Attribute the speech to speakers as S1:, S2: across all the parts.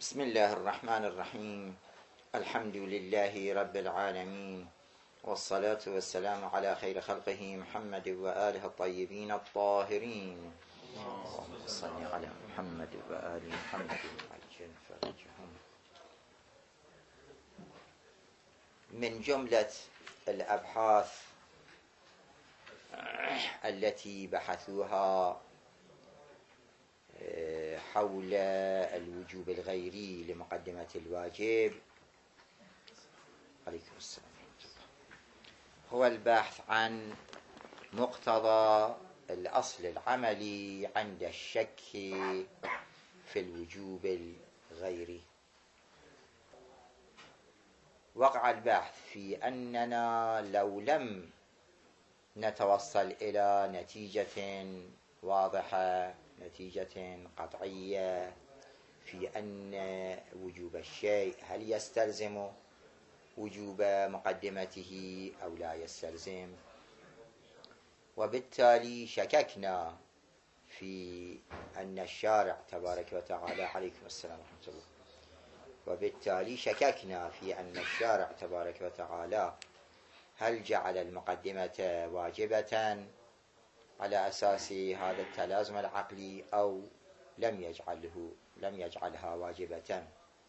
S1: بسم الله الرحمن الرحيم. الحمد لله رب العالمين، والصلاة والسلام على خير خلقه محمد وآله الطيبين الطاهرين. اللهم صل على محمد وآل محمد وعجل فرجهم. من جملة الأبحاث التي بحثوها حول الوجوب الغيري لمقدمة الواجب عليكم السلام هو البحث عن مقتضى الأصل العملي عند الشك في الوجوب الغيري. وقع البحث في أننا لو لم نتوصل إلى نتيجة واضحة، نتيجة قطعية في أن وجوب الشيء هل يستلزم وجوب مقدمته أو لا يستلزم، وبالتالي شككنا في أن الشارع تبارك وتعالى عليكم السلام ورحمة الله وبالتالي شككنا في أن الشارع تبارك وتعالى هل جعل المقدمة واجبة على أساس هذا التلازم العقلي أو لم يجعلها واجبة.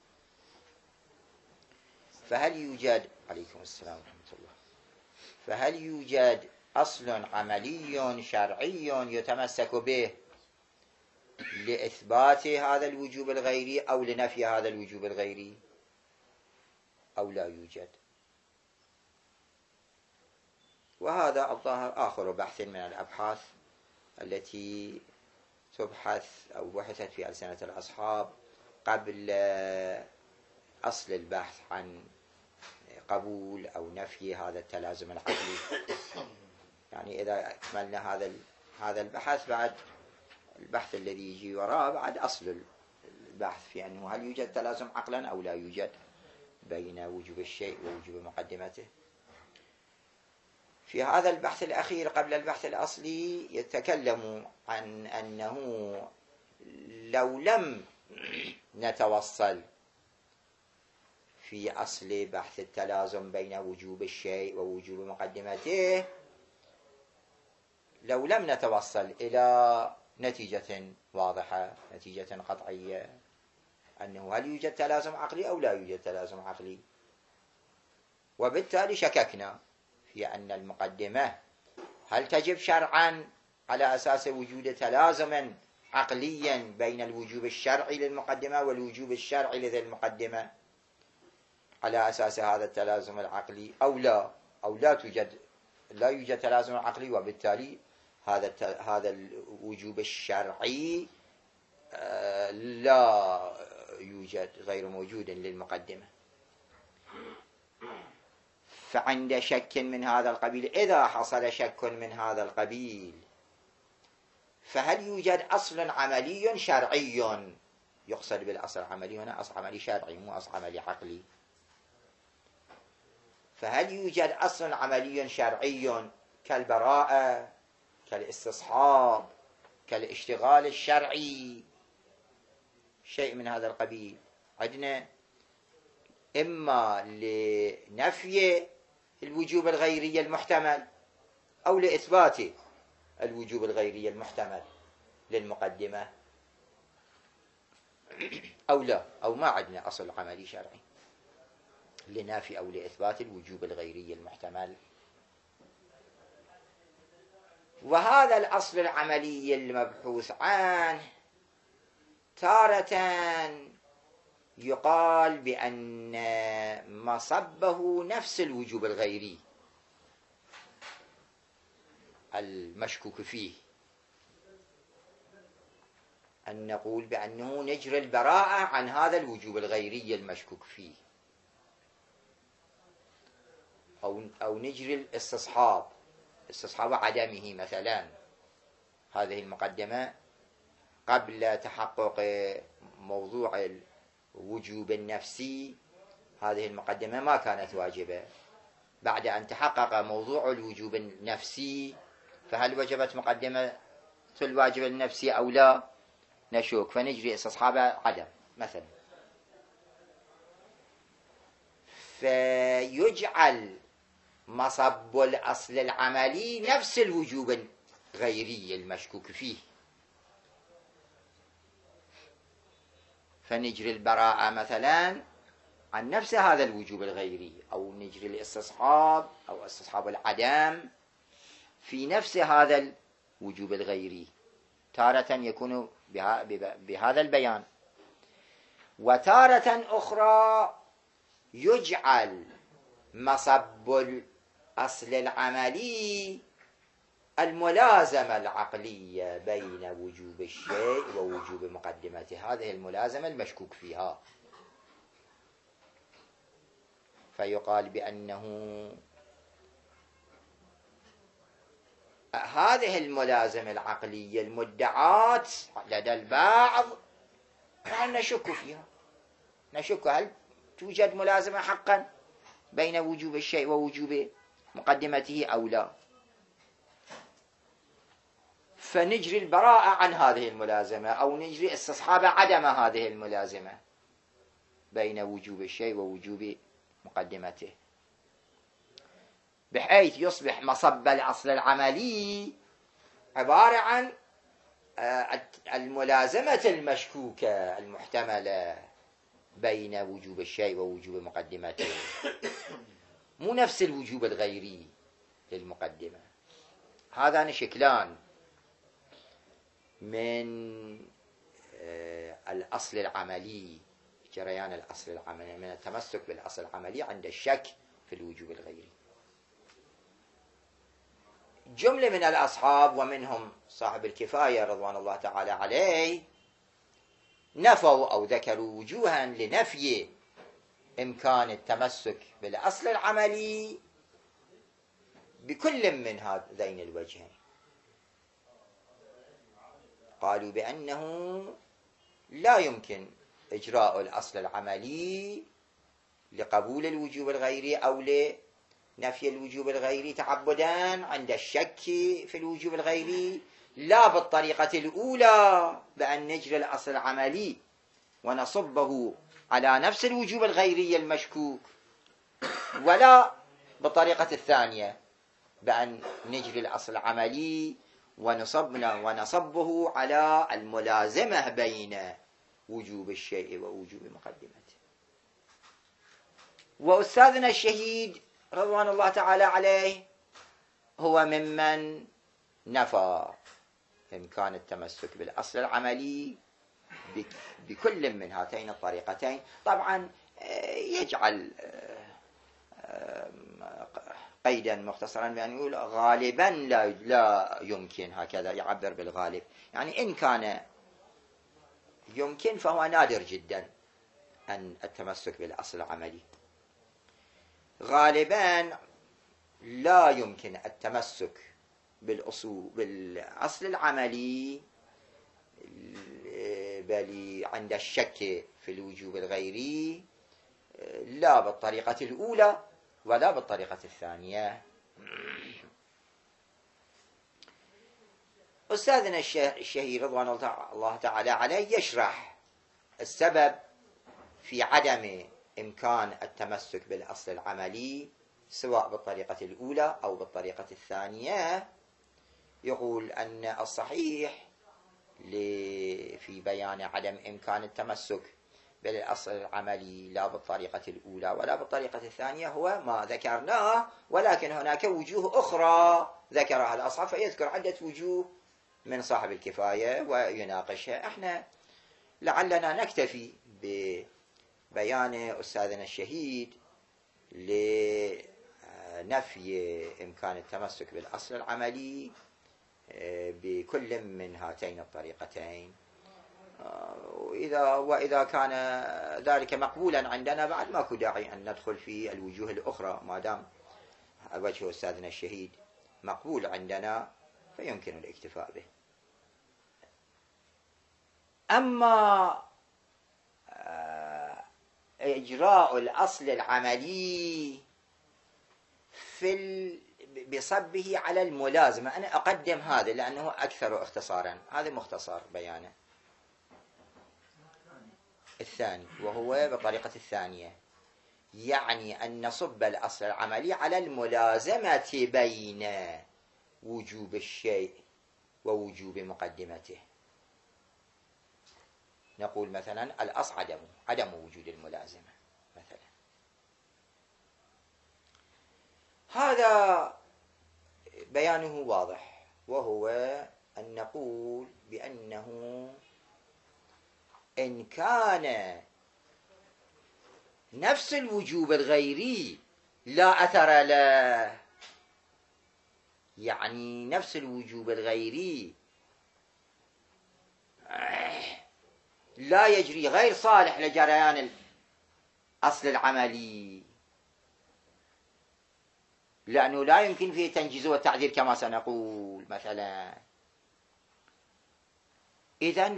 S1: فهل يوجد عليكم السلام ورحمة الله فهل يوجد أصل عملي شرعي يتمسك به لإثبات هذا الوجوب الغيري أو لنفي هذا الوجوب الغيري أو لا يوجد؟ وهذا الظاهر آخر بحث من الأبحاث التي تبحث أو بحثت في ألسنة الأصحاب قبل أصل البحث عن قبول أو نفي هذا التلازم العقلي. يعني إذا أكملنا هذا البحث، بعد البحث الذي يجي وراءه بعد أصل البحث في أنه هل يوجد تلازم عقلا أو لا يوجد بين وجوب الشيء ووجوب مقدمته. في هذا البحث الأخير قبل البحث الأصلي يتكلم عن أنه لو لم نتوصل في أصل بحث التلازم بين وجوب الشيء ووجوب مقدمته، لو لم نتوصل إلى نتيجة واضحة، نتيجة قطعية أنه هل يوجد تلازم عقلي أو لا يوجد تلازم عقلي، وبالتالي شككنا في أن المقدمة هل تجب شرعا على أساس وجود تلازم عقليا بين الوجوب الشرعي للمقدمة والوجوب الشرعي لذي المقدمة على أساس هذا التلازم العقلي أو لا يوجد تلازم عقلي، وبالتالي هذا الوجوب الشرعي لا يوجد، غير موجود للمقدمة. فعند شك من هذا القبيل، إذا حصل شك من هذا القبيل، فهل يوجد أصل عملي شرعي؟ يقصد بالأصل العملي هنا أصل عملي شرعي مو أصل عملي عقلي. فهل يوجد أصل عملي شرعي كالبراءة، كالاستصحاب، كالاشتغال الشرعي، شيء من هذا القبيل؟ عندنا إما لنفي الوجوب الغيري المحتمل أو لإثبات الوجوب الغيري المحتمل للمقدمة، أو لا، أو ما عندنا أصل عملي شرعي لنفي أو لإثبات الوجوب الغيري المحتمل. وهذا الأصل العملي المبحوث عنه تارة يقال بأن مصبه نفس الوجوب الغيري المشكوك فيه، أن نقول بأنه نجري البراءة عن هذا الوجوب الغيري المشكوك فيه، أو نجري الاستصحاب عدمه. مثلا هذه المقدمة قبل تحقق موضوع الوجوب النفسي، هذه المقدمة ما كانت واجبة. بعد أن تحقق موضوع الوجوب النفسي، فهل وجبت مقدمة الواجب النفسي أو لا؟ نشوك، فنجري استصحاب عدم مثلا. فيجعل مصب الأصل العملي نفس الوجوب الغيري المشكوك فيه، فنجري البراءة مثلا عن نفس هذا الوجوب الغيري، أو نجري الاستصحاب أو استصحاب العدم في نفس هذا الوجوب الغيري، تارة يكون بهذا البيان، وتارة أخرى يجعل مصب الأصل العملي الملازمة العقلية بين وجوب الشيء ووجوب مقدمته، هذه الملازمة المشكوك فيها، فيقال بأنه هذه الملازمة العقلية المدعاة لدى البعض نحن نشك فيها، نشك هل توجد ملازمة حقا بين وجوب الشيء ووجوب مقدمته أو لا، فنجري البراءة عن هذه الملازمة أو نجري استصحاب عدم هذه الملازمة بين وجوب الشيء ووجوب مقدمته، بحيث يصبح مصب الأصل العملي عبارة عن الملازمة المشكوكة المحتملة بين وجوب الشيء ووجوب مقدمته، مو نفس الوجوب الغيري للمقدمة. هذان شكلان من الأصل العملي، جريان الأصل العملي، من التمسك بالأصل العملي عند الشك في الوجوب الغيري. جملة من الأصحاب ومنهم صاحب الكفاية رضوان الله تعالى عليه نفوا أو ذكروا وجوها لنفي إمكان التمسك بالأصل العملي بكل من هذين الوجهين. قالوا بأنه لا يمكن إجراء الأصل العملي لقبول الوجوب الغيري أو لنفي الوجوب الغيري تعبدا عند الشك في الوجوب الغيري، لا بالطريقة الأولى بأن نجري الأصل العملي ونصبه على نفس الوجوب الغيري المشكوك، ولا بالطريقة الثانية بأن نجري الأصل العملي ونصبه على الملازمة بين وجوب الشيء ووجوب مقدمته. وأستاذنا الشهيد رضوان الله تعالى عليه هو ممن نفى إمكان التمسك بالأصل العملي بكل من هاتين الطريقتين. طبعا يجعل قيدا مختصرا بأن يقول غالبا لا يمكن، هكذا يعبر بالغالب، يعني إن كان يمكن فهو نادر جدا أن التمسك بالأصل العملي. غالبا لا يمكن التمسك بالأصل العملي بل عند الشك في الوجوب الغيري لا بالطريقة الأولى ولا بالطريقة الثانية. أستاذنا الشهير رضوان الله تعالى عليه يشرح السبب في عدم إمكان التمسك بالأصل العملي سواء بالطريقة الأولى أو بالطريقة الثانية. يقول أن الصحيح في بيان عدم إمكان التمسك بالأصل العملي لا بالطريقة الأولى ولا بالطريقة الثانية هو ما ذكرناه، ولكن هناك وجوه أخرى ذكرها الأصحاب، فيذكر عدة وجوه من صاحب الكفاية ويناقشها. احنا لعلنا نكتفي ببيان أستاذنا الشهيد لنفي إمكان التمسك بالأصل العملي بكل من هاتين الطريقتين، وإذا كان ذلك مقبولا عندنا بعد ماكو داعي أن ندخل في الوجوه الأخرى، ما دام وجه أستاذنا الشهيد مقبول عندنا فيمكن الاكتفاء به. أما إجراء الأصل العملي بصبه على الملازمة، أنا أقدم هذا لأنه أكثر اختصارا، هذا مختصر بيانه. الثاني وهو بالطريقة الثانية يعني أن نصب الأصل العملي على الملازمة بين وجوب الشيء ووجوب مقدمته. نقول مثلا الأصل عدم وجود الملازمة مثلا. هذا بيانه واضح، وهو أن نقول بأنه إن كان نفس الوجوب الغيري لا أثر له، يعني نفس الوجوب الغيري لا يجري، غير صالح لجريان الأصل العملي، لأنه لا يمكن فيه تنجيز والتعذير كما سنقول مثلا. إذن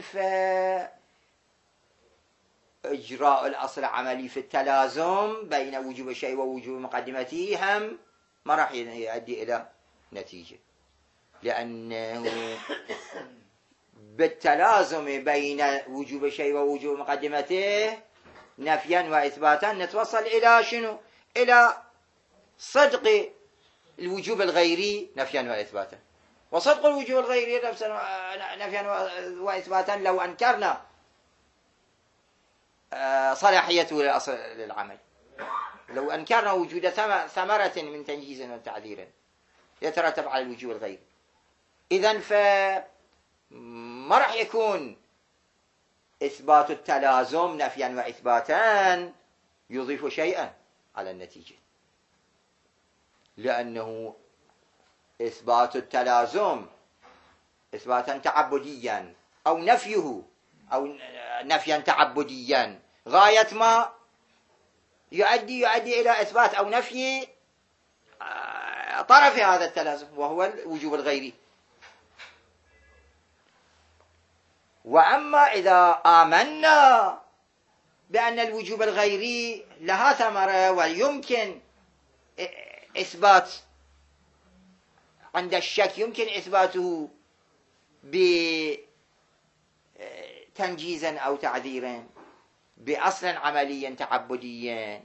S1: فإجراء الأصل العملي في التلازم بين وجوب الشيء ووجوب مقدمته هم ما راح يؤدي إلى نتيجة، لأنه بالتلازم بين وجوب الشيء ووجوب مقدمته نفيا وإثباتا نتوصل إلى شنو؟ إلى صدق الوجوب الغيري نفيا وإثباتا. وصدق الوجوب الغيري نفيا وإثباتا لو أنكرنا صلاحيته للأصل للعمل، لو أنكرنا وجود ثمرة من تنجيز وتعذير يترتب على الوجوب الغيري، إذن ما راح يكون إثبات التلازم نفيا وإثباتا يضيف شيئا على النتيجة، لأنه إثبات التلازم إثباتا تعبديا أو نفيه أو نفيا تعبديا غاية ما يؤدي إلى إثبات أو نفي طرف هذا التلازم وهو الوجوب الغيري. وأما إذا آمنا بأن الوجوب الغيري لها ثمرة ويمكن إثبات عند الشك، يمكن إثباته بتنجيزا أو تعذيرا بأصل عمليا تعبديا،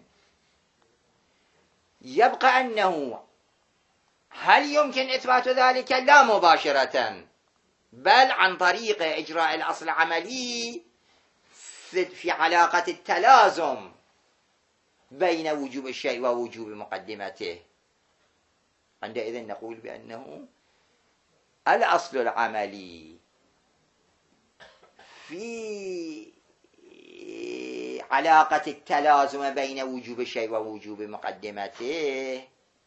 S1: يبقى أنه هل يمكن إثبات ذلك؟ لا مباشرة، بل عن طريق إجراء الأصل العملي في علاقة التلازم بين وجوب الشيء ووجوب مقدمته. عندئذ نقول بأنه الأصل العملي في علاقة التلازم بين وجوب الشيء ووجوب مقدمته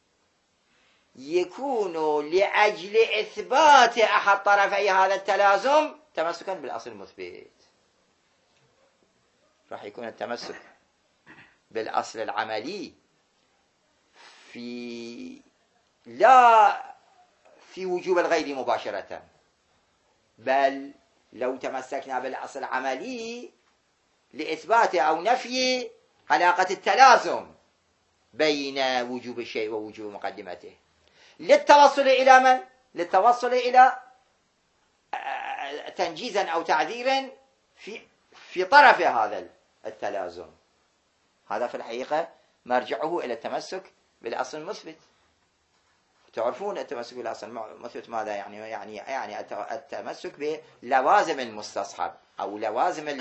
S1: يكون لأجل إثبات أحد طرفي هذا التلازم تمسكا بالأصل المثبت. راح يكون التمسك بالأصل العملي لا في وجوب الغير مباشرة، بل لو تمسكنا بالأصل العملي لإثبات أو نفي علاقة التلازم بين وجوب الشيء ووجوب مقدمته، للتوصل إلى من؟ للتوصل إلى تنجيزا أو تعذيرا في طرف هذا التلازم. هذا في الحقيقة مرجعه إلى التمسك بالأصل المثبت. تعرفون التمسك بالأصل المثبت ماذا يعني؟ يعني التمسك بلوازم المستصحب أو لوازم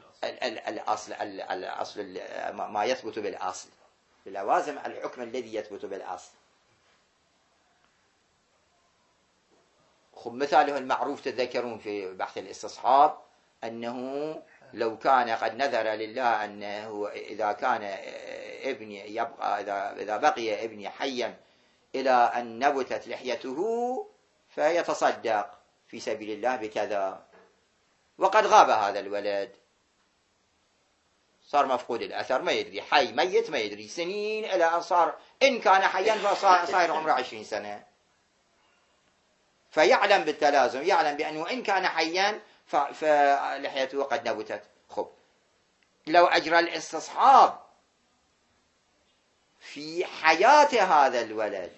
S1: الأصل ما يثبت بالأصل، لوازم الحكم الذي يثبت بالأصل. مثاله المعروف تذكرون في بحث الاستصحاب أنه لو كان قد نذر لله أنه إذا كان ابني يبقى إذا بقي ابني حيا إلى أن نبتت لحيته فيتصدق في سبيل الله بكذا، وقد غاب هذا الولد، صار مفقود الأثر، ما يدري حي ميت ما يدري، سنين إلى أن صار إن كان حيا فصار عمره 20 سنة، فيعلم بالتلازم، يعلم بأنه إن كان حيا فلحيته قد نبتت. خب لو أجرى الاستصحاب في حياة هذا الولد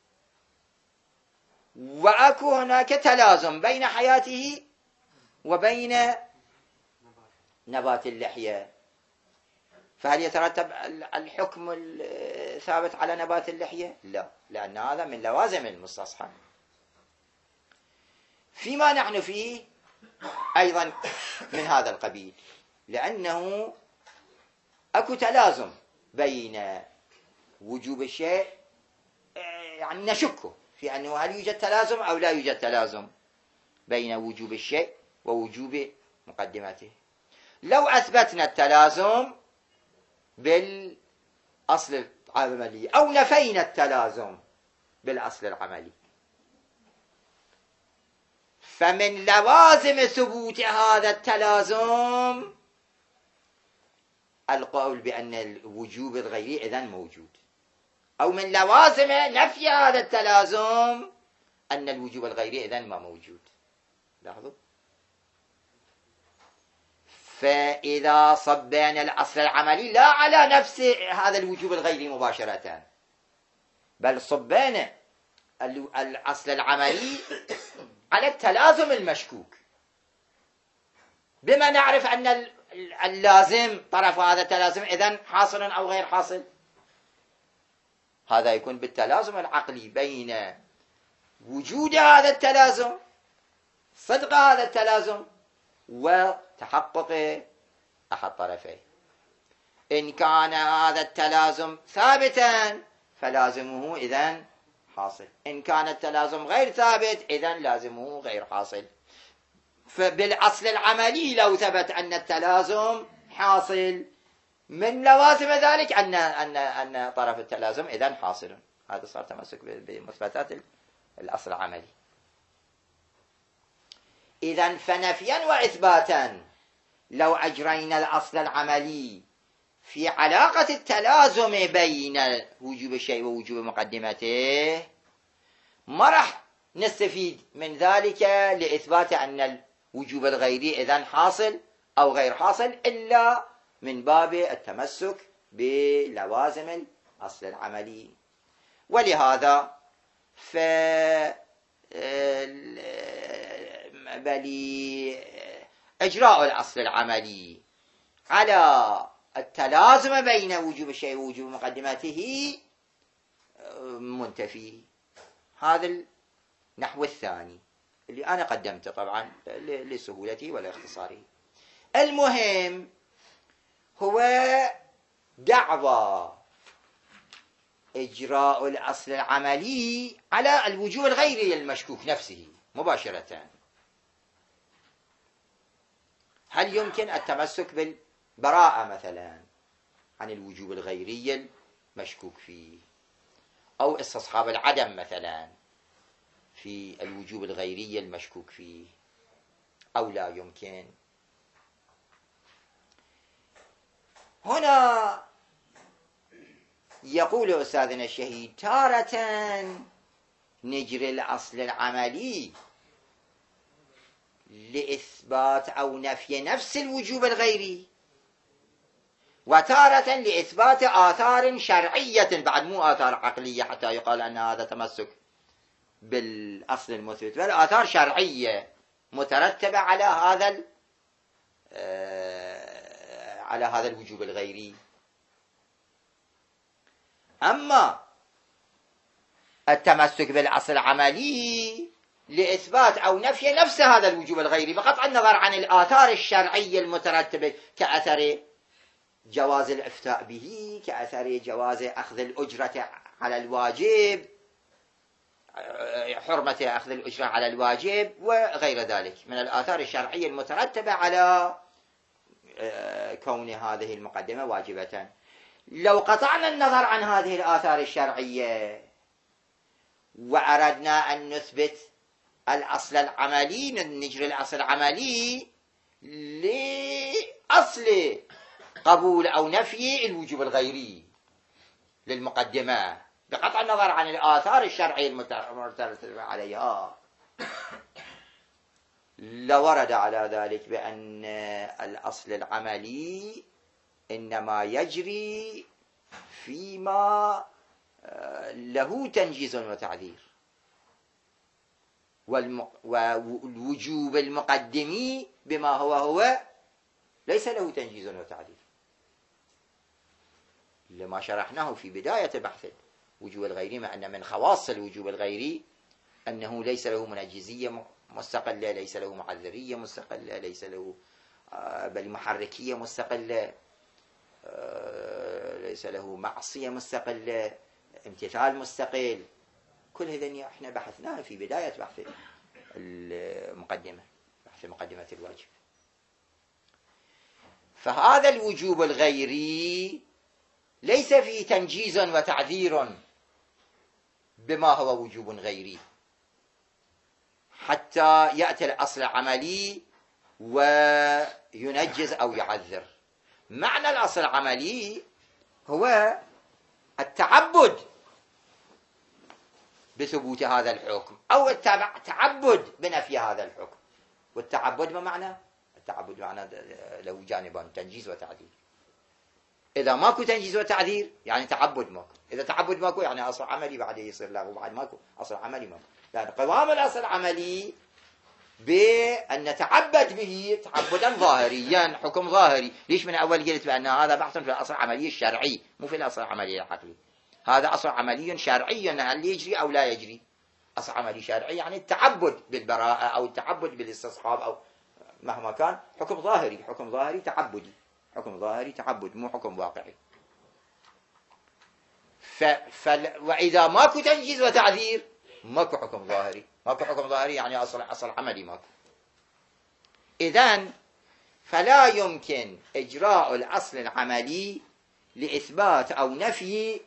S1: وأكو هناك تلازم بين حياته وبين نبات اللحية، فهل يترتب الحكم الثابت على نبات اللحية؟ لا، لأن هذا من لوازم المستصحب. فيما نحن فيه أيضا من هذا القبيل، لأنه أكو تلازم بين وجوب الشيء، يعني نشكه في أنه هل يوجد تلازم أو لا يوجد تلازم بين وجوب الشيء ووجوب مقدمته. لو أثبتنا التلازم بالأصل العملي أو نفينا التلازم بالأصل العملي، فمن لوازم ثبوت هذا التلازم القول بأن الوجوب الغيري إذن موجود، أو من لوازم نفي هذا التلازم أن الوجوب الغيري إذن ما موجود. لاحظوا، فإذا صبنا الأصل العملي لا على نفس هذا الوجوب الغيري مباشرة، بل صبنا الأصل العملي على التلازم المشكوك، بما نعرف أن اللازم طرف هذا التلازم إذن حاصل أو غير حاصل. هذا يكون بالتلازم العقلي بين وجود هذا التلازم، صدق هذا التلازم، وتحقق أحد طرفيه. إن كان هذا التلازم ثابتا فلازمه إذن حاصل، إن كان التلازم غير ثابت إذن لازمه غير حاصل. فبالأصل العملي لو ثبت أن التلازم حاصل، من لوازم ذلك أن طرف التلازم إذن حاصل. هذا صار تمسك بمثبتات الأصل العملي. إذن فنفيا وإثباتا لو أجرينا الأصل العملي في علاقة التلازم بين وجوب الشيء ووجوب مقدمته، ما راح نستفيد من ذلك لإثبات أن الوجوب الغيري إذن حاصل أو غير حاصل، إلا من باب التمسك بلوازم الأصل العملي. ولهذا إجراء الأصل العملي على التلازم بين وجوب الشيء ووجوب مقدماته منتفي. هذا النحو الثاني اللي أنا قدمته طبعا لسهولته ولاختصاره. المهم هو دعوى إجراء الأصل العملي على الوجوب الغيري المشكوك نفسه مباشرة. هل يمكن التمسك بالبراءة مثلا عن الوجوب الغيري المشكوك فيه، أو استصحاب العدم مثلا في الوجوب الغيري المشكوك فيه، أو لا يمكن؟ هنا يقول أستاذنا الشهيد: تارة نجري الأصل العملي لإثبات أو نفي نفس الوجوب الغيري، وتارة لإثبات آثار شرعية، بعد مو آثار عقلية حتى يقال أن هذا تمسك بالأصل المثبت، بل آثار شرعية مترتبة على هذا الوجوب الغيري. أما التمسك بالأصل العملي لإثبات أو نفي نفس هذا الوجوب الغيري بقطع النظر عن الآثار الشرعية المترتبة، كأثر جواز الإفتاء به، كأثر جواز أخذ الأجرة على الواجب، حرمة أخذ الأجرة على الواجب، وغير ذلك من الآثار الشرعية المترتبة على كون هذه المقدمة واجبة. لو قطعنا النظر عن هذه الآثار الشرعية وأردنا أن نثبت الأصل العملي، نجري الأصل العملي لأصل قبول أو نفي الوجوب الغيري للمقدمة بقطع النظر عن الآثار الشرعية المترتبة عليها، لورد على ذلك بأن الأصل العملي إنما يجري فيما له تنجيز وتعذير، والوجوب المقدمي بما هو ليس له تنجيز وتعذير. ما شرحناه في بداية بحث الوجوب الغيري، مع أن من خواص الوجوب الغيري أنه ليس له منجزية مستقلة، ليس له معذرية مستقلة، ليس له بل محركية مستقلة، ليس له معصية مستقلة، امتثال مستقل. كل هذا احنا بحثناه في بداية بحث المقدمة، بحث مقدمة الواجب. فهذا الوجوب الغيري ليس فيه تنجيز وتعذير بما هو وجوب غيري حتى يأتي الأصل العملي وينجز أو يعذر. معنى الأصل العملي هو التعبد بثبوت هذا الحكم أو التعبد بنفي هذا الحكم. والتعبد ما معنى؟ التعبد بمعنى له جانبان، تنجيز وتعذير. إذا ماكو تنجيز وتعذير يعني تعبد ماكو، إذا تعبد ماكو يعني أصل عملي بعد يصير له، بعد ماكو أصل عملي ماكو. يعني قوام الأصل العملي بأن نتعبد به تعبدا ظاهريا، حكم ظاهري. ليش من أول قلت بأن هذا بحث في الأصل العملي الشرعي مو في الأصل العملي العقلي؟ هذا أصل عملي شرعي، هل يجري أو لا يجري. أصل عملي شرعي يعني التعبد بالبراءة أو التعبد بالاستصحاب أو مهما كان، حكم ظاهري، حكم ظاهري تعبدي، حكم ظاهري تعبد مو حكم واقعي. وإذا ماكو تنجيز وتعذير ماكو حكم ظاهري، ماكو حكم ظاهري يعني أصل عملي ماكو. إذن فلا يمكن إجراء الأصل العملي لإثبات أو نفي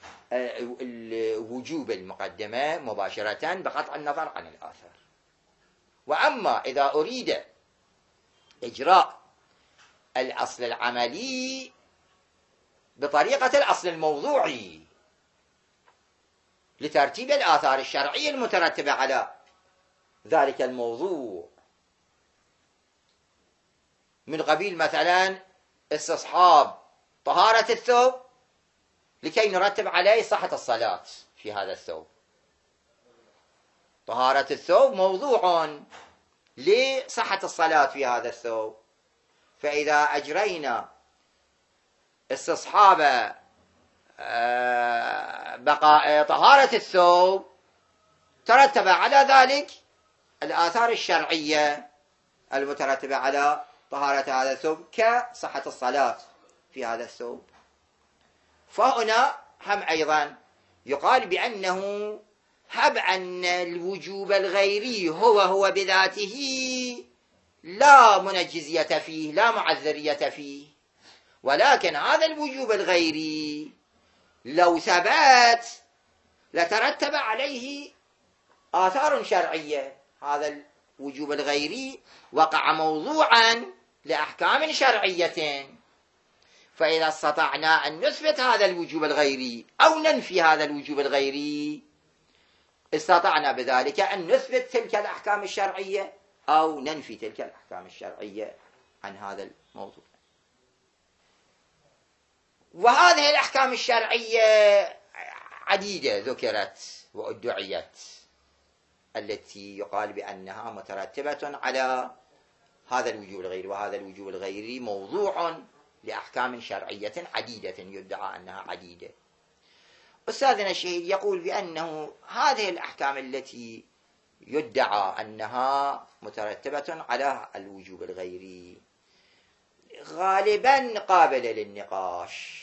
S1: وجوب المقدمة مباشرة بقطع النظر عن الآثار. وأما إذا أريد إجراء الأصل العملي بطريقة الأصل الموضوعي لترتيب الآثار الشرعية المترتبة على ذلك الموضوع، من قبيل مثلا استصحاب طهارة الثوب لكي نرتب عليه صحة الصلاة في هذا الثوب. طهارة الثوب موضوع لصحة الصلاة في هذا الثوب، فإذا أجرينا استصحاب بقاء طهارة الثوب ترتب على ذلك الآثار الشرعية المترتبة على طهارة هذا الثوب كصحة الصلاة في هذا الثوب. فهنا هم أيضا يقال بأنه هب أن الوجوب الغيري هو بذاته لا منجزية فيه لا معذرية فيه، ولكن هذا الوجوب الغيري لو ثبت لترتب عليه آثار شرعية. هذا الوجوب الغيري وقع موضوعا لأحكام شرعية، فإذا استطعنا أن نثبت هذا الوجوب الغيري أو ننفي هذا الوجوب الغيري استطعنا بذلك أن نثبت تلك الأحكام الشرعية أو ننفي تلك الأحكام الشرعية عن هذا الموضوع. وهذه الأحكام الشرعية عديدة ذكرت وادعيت التي يقال بأنها مترتبة على هذا الوجوب الغيري، وهذا الوجوب الغيري موضوع لأحكام شرعية عديدة يدعى أنها عديدة. أستاذنا الشهيد يقول بأنه هذه الأحكام التي يدعى أنها مترتبة على الوجوب الغيري غالبا قابلة للنقاش،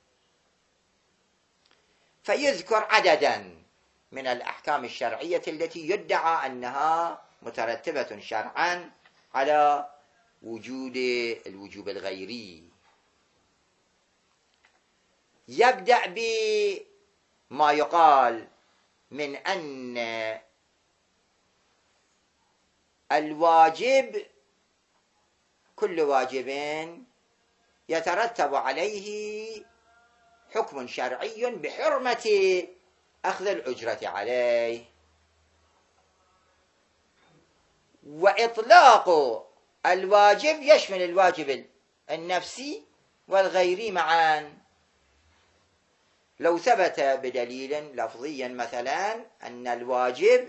S1: فيذكر عددا من الأحكام الشرعية التي يدعى أنها مترتبة شرعا على وجود الوجوب الغيري. يبدأ بما يقال من أن الواجب كل واجب يترتب عليه حكم شرعي بحرمة أخذ الأجرة عليه، وإطلاق الواجب يشمل الواجب النفسي والغيري معا. لو ثبت بدليل لفظيا مثلا أن الواجب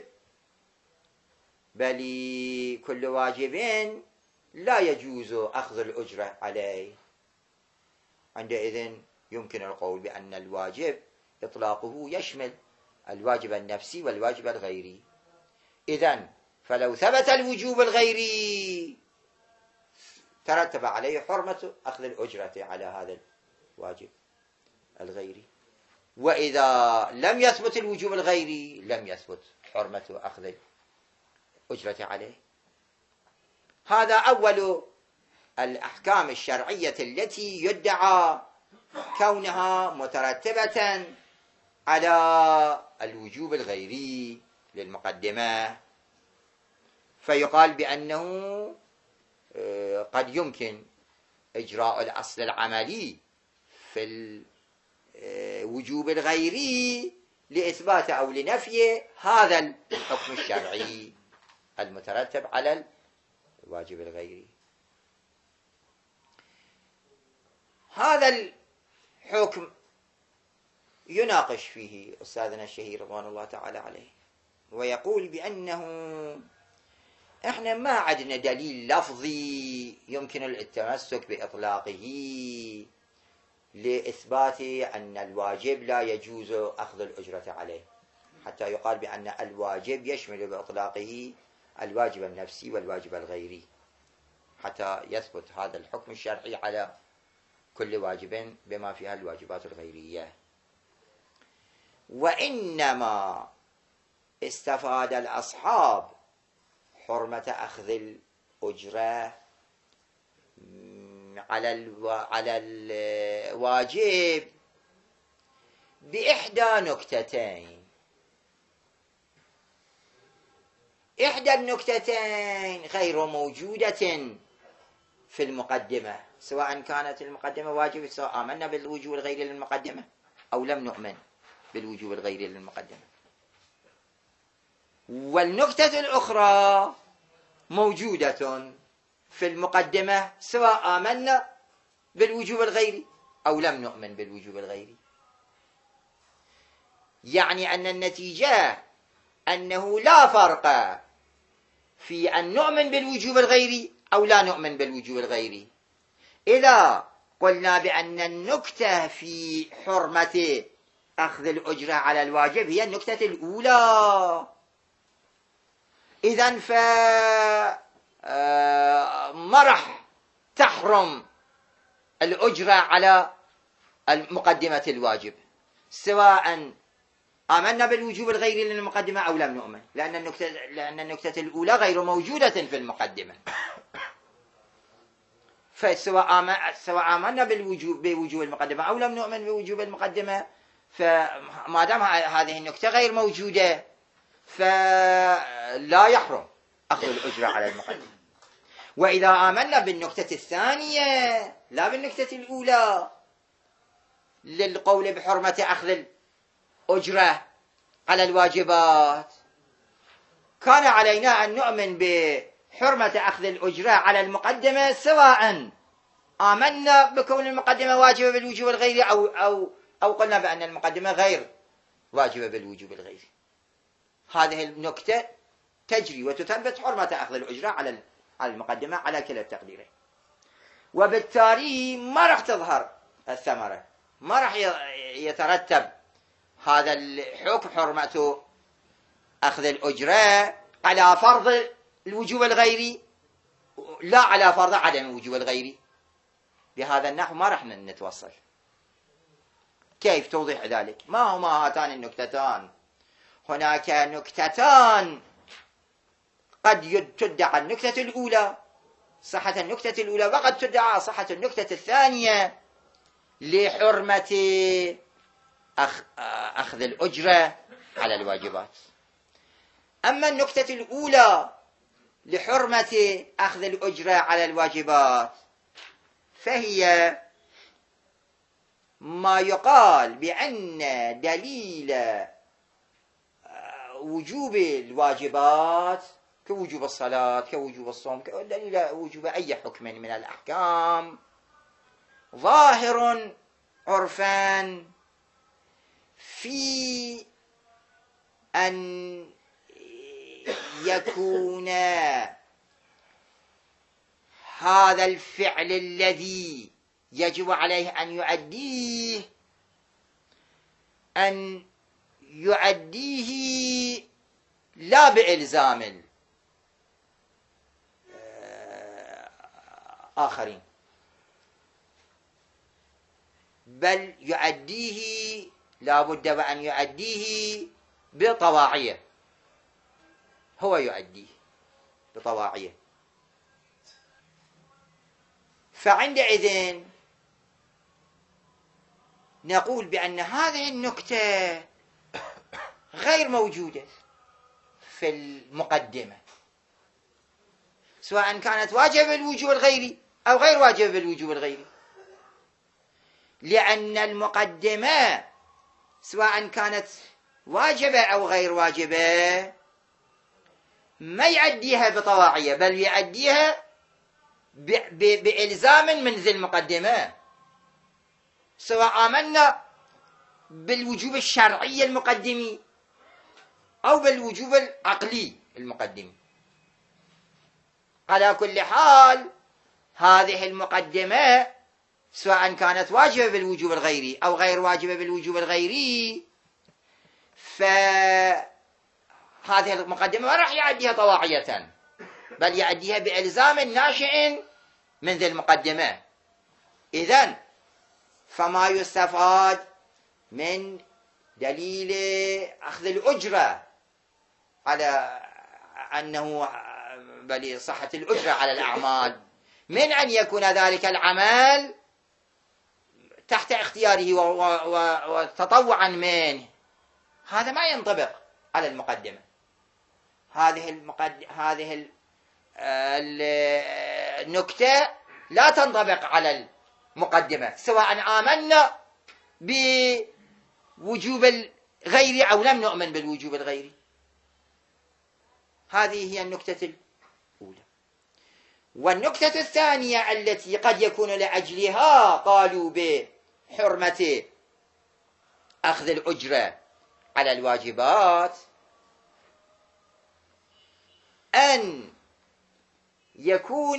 S1: بل كل واجب لا يجوز أخذ الأجرة عليه، عندئذ يمكن القول بأن الواجب إطلاقه يشمل الواجب النفسي والواجب الغيري. إذن فلو ثبت الوجوب الغيري ترتب عليه حرمة أخذ الأجرة على هذا الواجب الغيري، وإذا لم يثبت الوجوب الغيري لم يثبت حرمة أخذ الأجرة عليه. هذا أول الأحكام الشرعية التي يدعى كونها مترتبة على الوجوب الغيري للمقدمة، فيقال بأنه قد يمكن إجراء الأصل العملي في الوجوب الغيري لإثبات أو لنفي هذا الحكم الشرعي المترتب على الواجب الغيري. هذا الحكم يناقش فيه أستاذنا الشهير رضوان الله تعالى عليه، ويقول بأنه احنا ما عندنا دليل لفظي يمكن التمسك بإطلاقه لإثبات أن الواجب لا يجوز أخذ الأجرة عليه، حتى يقال بأن الواجب يشمل بإطلاقه الواجب النفسي والواجب الغيري، حتى يثبت هذا الحكم الشرعي على كل واجب بما فيها الواجبات الغيرية. وإنما استفاد الأصحاب حرمة أخذ الأجرة على الواجب بإحدى نكتتين. إحدى النكتتين غير موجودة في المقدمة، سواء كانت المقدمة واجبة، سواء آمنا بالوجوب الغيري للمقدمة أو لم نؤمن بالوجوب الغيري للمقدمة. والنكتة الأخرى موجودة في المقدمة سواء آمنا بالوجوب الغيري أو لم نؤمن بالوجوب الغيري. يعني أن النتيجة أنه لا فرق في أن نؤمن بالوجوب الغيري أو لا نؤمن بالوجوب الغيري. إذا قلنا بأن النكتة في حرمة أخذ الأجرة على الواجب هي النكتة الأولى، إذن ما راح تحرم الأجرة على مقدمة الواجب سواء آمنا بالوجوب الغيري للمقدمة أو لم نؤمن، لأن النكتة الأولى غير موجودة في المقدمة. فسواء آمنا بوجوب المقدمة أو لم نؤمن بوجوب المقدمة، فما دام هذه النكتة غير موجودة فلا يحرم أخذ الأجرة على المقدمة. وإذا آمنا بالنكتة الثانية لا بالنكتة الأولى للقول بحرمة أخذ الأجرة على الواجبات، كان علينا أن نؤمن بحرمة أخذ الأجرة على المقدمة سواء آمنا بكون المقدمة واجبة بالوجوب الغيري أو قلنا بأن المقدمة غير واجبة بالوجوب الغيري. هذه النكتة تجري وتثبت حرمة أخذ الأجرة على المقدمة على كلا التقديرين، وبالتالي ما راح تظهر الثمرة، ما راح يترتب هذا الحكم حرمة أخذ الأجرة على فرض الوجوب الغيري لا على فرض عدم الوجوب الغيري. بهذا النحو ما راح نتوصل. كيف توضيح ذلك؟ ما هما هاتان النكتتان؟ هناك نكتتان قد تدعى النكتة الأولى صحة النكتة الأولى، وقد تدعى صحة النكتة الثانية لحرمة أخذ الأجرة على الواجبات. أما النكتة الأولى لحرمة أخذ الأجرة على الواجبات فهي ما يقال بأن دليل وجوب الواجبات كوجوب الصلاة كوجوب الصوم كدليل وجوب أي حكم من الأحكام ظاهر عرفا في أن يكون هذا الفعل الذي يجب عليه أن يؤديه لا بإلزام الآخرين، بل يؤديه لا بد وأن يؤديه بطواعية، هو يؤديه بطواعية. فعندئذ نقول بأن هذه النكتة غير موجودة في المقدمة، سواء كانت واجبة بالوجوب الغيري أو غير واجبة بالوجوب الغيري، لأن المقدمة سواء كانت واجبة أو غير واجبة ما يؤديها بطواعية، بل يؤديها بإلزام من ذي المقدمة، سواء آمنا بالوجوب الشرعي المقدمي أو بالوجوب العقلي المقدمي. على كل حال هذه المقدمة سواء كانت واجبة بالوجوب الغيري أو غير واجبة بالوجوب الغيري، فهذه المقدمة ما راح يؤديها طواعية، بل يؤديها بإلزام ناشئ من ذي المقدمة. إذن فما يستفاد من دليل أخذ الأجرة على أنه بل صحة الأجرة على الأعمال من أن يكون ذلك العمل تحت اختياره وتطوعا منه، هذا ما ينطبق على المقدمة. هذه النكتة لا تنطبق على المقدمة، سواء آمنا بوجوب الغيري أو لم نؤمن بالوجوب الغيري. هذه هي النكتة الأولى. والنكتة الثانية التي قد يكون لأجلها قالوا بحرمة أخذ الأجرة على الواجبات أن يكون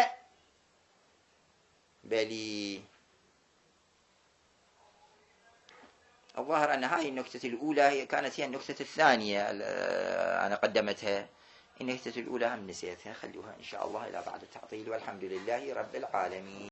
S1: الظاهر أن هذه النكتة الأولى كانت هي النكتة الثانية أنا قدمتها، النكتة الأولى هم نسيتها، خلوها إن شاء الله إلى بعد التعطيل، والحمد لله رب العالمين.